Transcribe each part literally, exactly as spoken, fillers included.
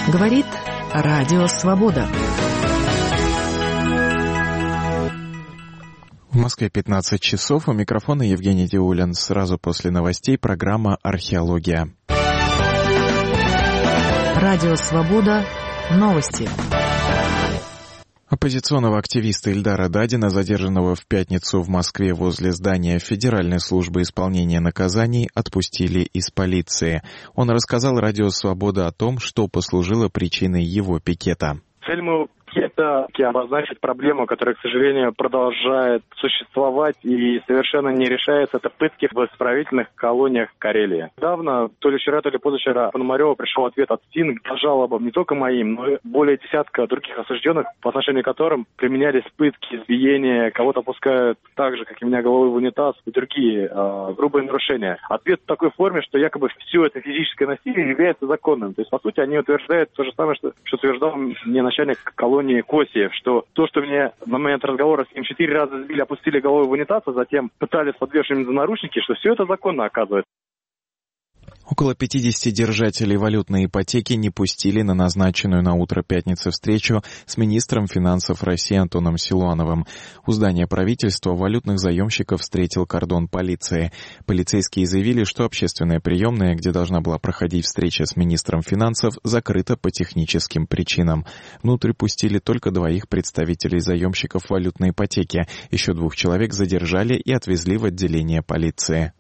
Говорит Радио Свобода. В Москве пятнадцать часов. У микрофона Евгений Диулин. Сразу после новостей программа «Археология». Радио Свобода. Новости. Оппозиционного активиста Ильдара Дадина, задержанного в пятницу в Москве возле здания Федеральной службы исполнения наказаний, отпустили из полиции. Он рассказал Радио Свобода о том, что послужило причиной его пикета. Цель моего пикета — обозначить проблему, которая, к сожалению, продолжает существовать и совершенно не решается. Это пытки в исправительных колониях Карелии. Недавно, то ли вчера, то ли позавчера, Пономарёва пришел ответ от СИН по жалобам не только моим, но и более десятка других осужденных, по отношению к которым применялись пытки, избиения, кого-то пускают так же, как и меня, головой в унитаз и другие э, грубые нарушения. Ответ в такой форме, что якобы все это физическое насилие является законным. То есть, по сути, они утверждают то же самое, что, что утверждал мне начальник колонии Косиев, что то, что меня на момент разговора с ним четыре раза сбили, опустили головой в унитаз, а затем пытались подвешивать за наручники, что все это законно оказывается. Около пятидесяти держателей валютной ипотеки не пустили на назначенную на утро пятницы встречу с министром финансов России Антоном Силуановым. У здания правительства валютных заемщиков встретил кордон полиции. Полицейские заявили, что общественная приемная, где должна была проходить встреча с министром финансов, закрыта по техническим причинам. Внутрь пустили только двоих представителей заемщиков валютной ипотеки. Еще двух человек задержали и отвезли в отделение полиции.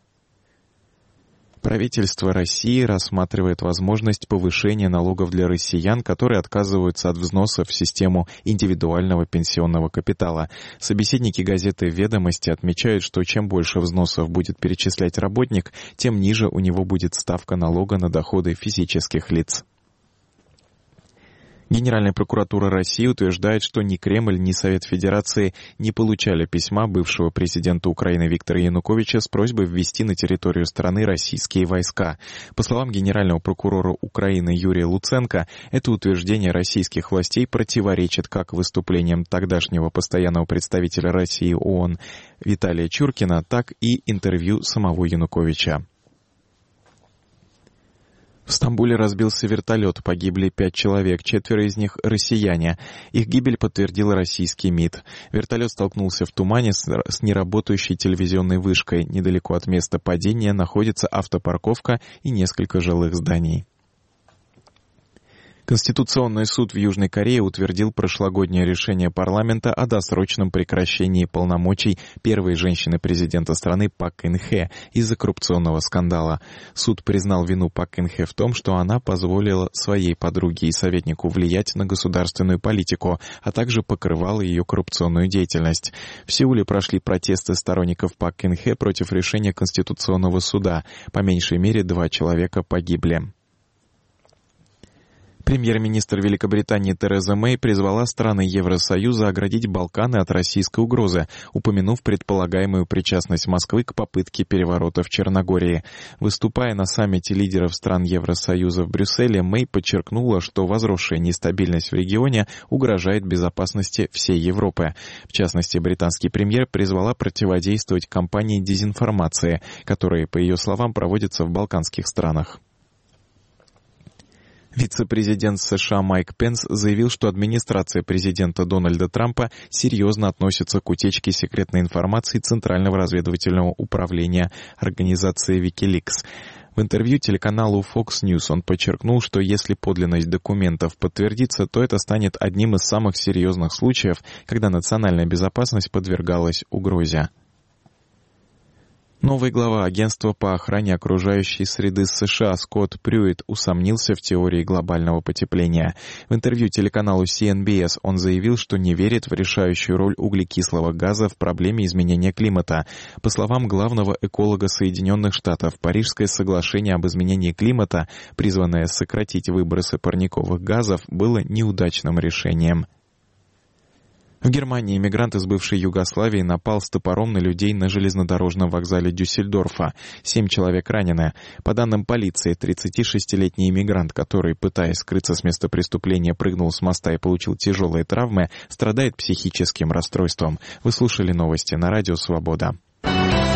Правительство России рассматривает возможность повышения налогов для россиян, которые отказываются от взносов в систему индивидуального пенсионного капитала. Собеседники газеты «Ведомости» отмечают, что чем больше взносов будет перечислять работник, тем ниже у него будет ставка налога на доходы физических лиц. Генеральная прокуратура России утверждает, что ни Кремль, ни Совет Федерации не получали письма бывшего президента Украины Виктора Януковича с просьбой ввести на территорию страны российские войска. По словам генерального прокурора Украины Юрия Луценко, это утверждение российских властей противоречит как выступлениям тогдашнего постоянного представителя России ООН Виталия Чуркина, так и интервью самого Януковича. В Стамбуле разбился вертолет, погибли пять человек, четверо из них — россияне. Их гибель подтвердил российский МИД. Вертолет столкнулся в тумане с, с неработающей телевизионной вышкой. Недалеко от места падения находится автопарковка и несколько жилых зданий. Конституционный суд в Южной Корее утвердил прошлогоднее решение парламента о досрочном прекращении полномочий первой женщины-президента страны Пак Кын Хе из-за коррупционного скандала. Суд признал вину Пак Кын Хе в том, что она позволила своей подруге и советнику влиять на государственную политику, а также покрывала ее коррупционную деятельность. В Сеуле прошли протесты сторонников Пак Кын Хе против решения Конституционного суда. По меньшей мере два человека погибли. Премьер-министр Великобритании Тереза Мэй призвала страны Евросоюза оградить Балканы от российской угрозы, упомянув предполагаемую причастность Москвы к попытке переворота в Черногории. Выступая на саммите лидеров стран Евросоюза в Брюсселе, Мэй подчеркнула, что возросшая нестабильность в регионе угрожает безопасности всей Европы. В частности, британский премьер призвала противодействовать кампании дезинформации, которые, по ее словам, проводятся в балканских странах. Вице-президент США Майк Пенс заявил, что администрация президента Дональда Трампа серьезно относится к утечке секретной информации Центрального разведывательного управления организации Wikileaks. В интервью телеканалу Fox News он подчеркнул, что если подлинность документов подтвердится, то это станет одним из самых серьезных случаев, когда национальная безопасность подвергалась угрозе. Новый глава Агентства по охране окружающей среды США Скотт Прюитт усомнился в теории глобального потепления. В интервью телеканалу си эн би эс он заявил, что не верит в решающую роль углекислого газа в проблеме изменения климата. По словам главного эколога Соединенных Штатов, Парижское соглашение об изменении климата, призванное сократить выбросы парниковых газов, было неудачным решением. В Германии иммигрант из бывшей Югославии напал с топором на людей на железнодорожном вокзале Дюссельдорфа. Семь человек ранены. По данным полиции, тридцатишестилетний иммигрант, который, пытаясь скрыться с места преступления, прыгнул с моста и получил тяжелые травмы, страдает психическим расстройством. Вы слушали новости на Радио Свобода.